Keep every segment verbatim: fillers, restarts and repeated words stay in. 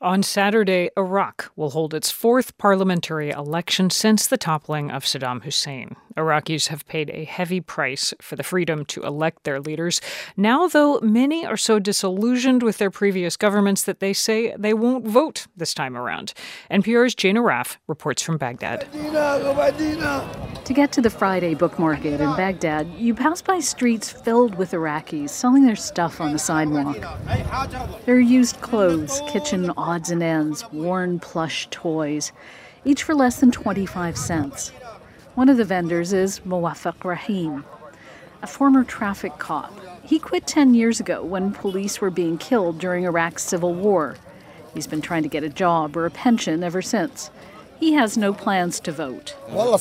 On Saturday, Iraq will hold its fourth parliamentary election since the toppling of Saddam Hussein. Iraqis have paid a heavy price for the freedom to elect their leaders. Now, though, many are so disillusioned with their previous governments that they say they won't vote this time around. N P R's Jane Arraf reports from Baghdad. To get to the Friday book market in Baghdad, you pass by streets filled with Iraqis selling their stuff on the sidewalk. There are used clothes, kitchen odds and ends, worn plush toys, each for less than twenty-five cents. One of the vendors is Muwafiq Rahim, a former traffic cop. He quit ten years ago when police were being killed during Iraq's civil war. He's been trying to get a job or a pension ever since. He has no plans to vote.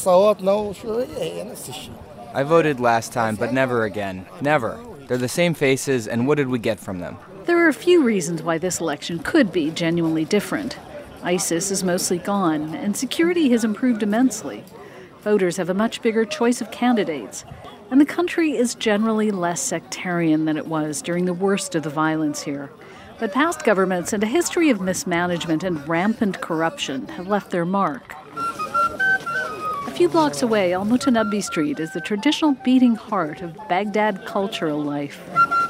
I voted last time, but never again. Never. They're the same faces, and what did we get from them? There are a few reasons why this election could be genuinely different. ISIS is mostly gone, and security has improved immensely. Voters have a much bigger choice of candidates, and the country is generally less sectarian than it was during the worst of the violence here. But past governments and a history of mismanagement and rampant corruption have left their mark. A few blocks away, Al Mutanabbi Street is the traditional beating heart of Baghdad cultural life.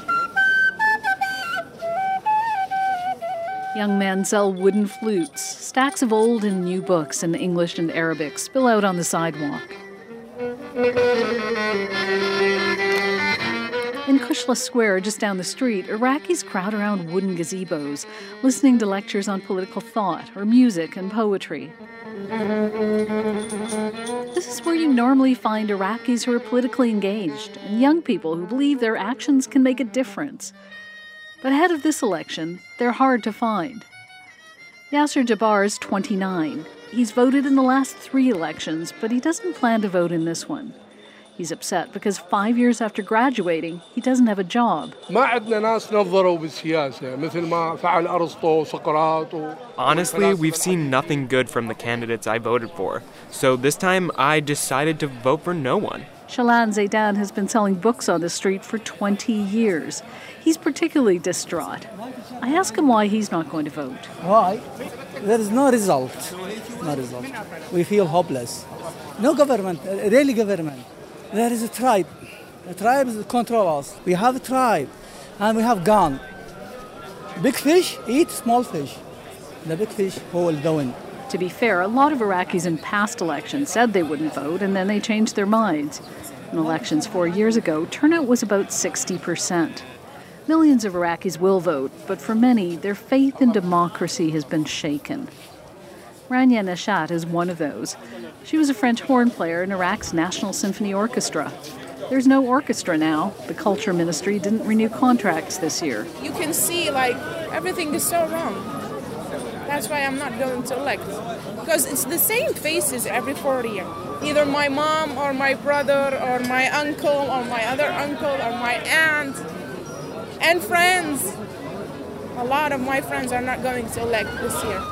Young men sell wooden flutes. Stacks of old and new books in English and Arabic spill out on the sidewalk. In Kushla Square, just down the street, Iraqis crowd around wooden gazebos, listening to lectures on political thought or music and poetry. This is where you normally find Iraqis who are politically engaged and young people who believe their actions can make a difference. But ahead of this election, they're hard to find. Yasser Jabbar is twenty-nine. He's voted in the last three elections, but he doesn't plan to vote in this one. He's upset because five years after graduating, he doesn't have a job. Honestly, we've seen nothing good from the candidates I voted for. So this time, I decided to vote for no one. Shalan Zaidan has been selling books on the street for twenty years. He's particularly distraught. I ask him why he's not going to vote. Why? There is no result. No result. We feel hopeless. No government, really government. There is a tribe. The tribes control us. We have a tribe, and we have gun. Big fish eat small fish. The big fish who will win. To be fair, a lot of Iraqis in past elections said they wouldn't vote, and then they changed their minds. In elections four years ago, turnout was about sixty percent. Millions of Iraqis will vote, but for many, their faith in democracy has been shaken. Rania Nashat is one of those. She was a French horn player in Iraq's National Symphony Orchestra. There's no orchestra now. The Culture Ministry didn't renew contracts this year. You can see, like, everything is so wrong. That's why I'm not going to elect. Because it's the same faces every four years. Either my mom or my brother or my uncle or my other uncle or my aunt and friends. A lot of my friends are not going to elect this year.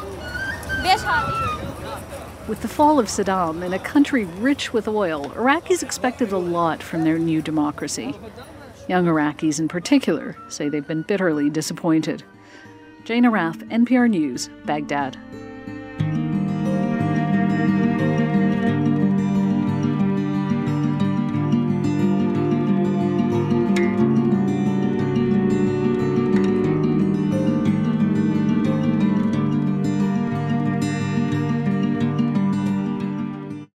With the fall of Saddam in a country rich with oil, Iraqis expected a lot from their new democracy. Young Iraqis in particular say they've been bitterly disappointed. Jane Arraf, N P R News, Baghdad.